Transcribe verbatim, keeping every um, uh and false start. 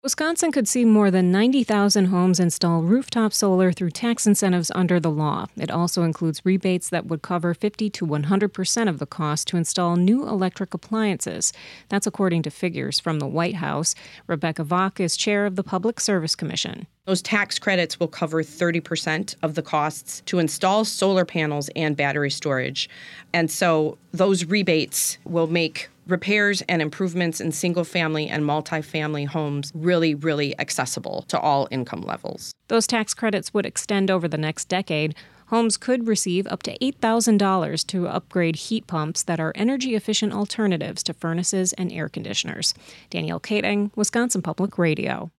Wisconsin could see more than ninety thousand homes install rooftop solar through tax incentives under the law. It also includes rebates that would cover fifty to one hundred percent of the cost to install new electric appliances. That's according to figures from the White House. Rebecca Vach is chair of the Public Service Commission. Those tax credits will cover thirty percent of the costs to install solar panels and battery storage. And so those rebates will make repairs and improvements in single-family and multifamily homes really, really accessible to all income levels. Those tax credits would extend over the next decade. Homes could receive up to eight thousand dollars to upgrade heat pumps that are energy-efficient alternatives to furnaces and air conditioners. Danielle Kading, Wisconsin Public Radio.